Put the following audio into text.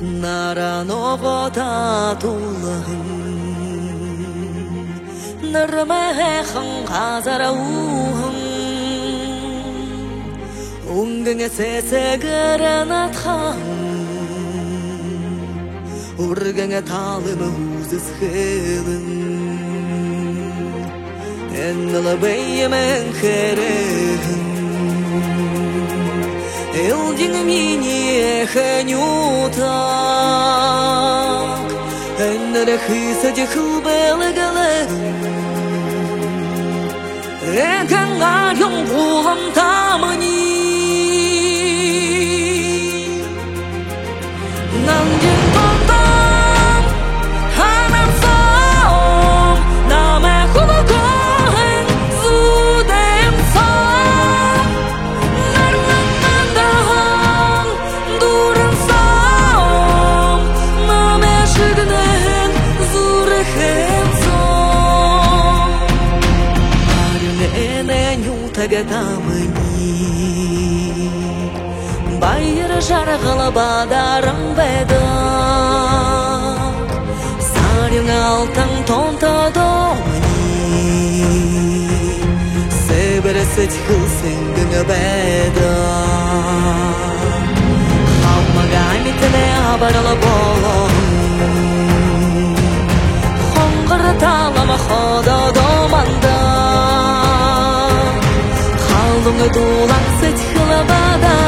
Narano gota tulahın Narmehın hazara uhın Ungenge sese garanat han Urgenge talımı huzuz hılın Ennala beyyemen kherehın Элдин мини ханюта Эннере хисади хубелегале Эканга 용부함 담으니 남긴 동동 하면서 남의 후보고행 수댐서 Тагаtamani Bayır жарғылы бадарың беді Сарың алтын тонта домани Себірісі тхылсың беді Хаммаға метіне абарылы болың Хоңғыр талама хода доманда Lunga dulang sech khalabada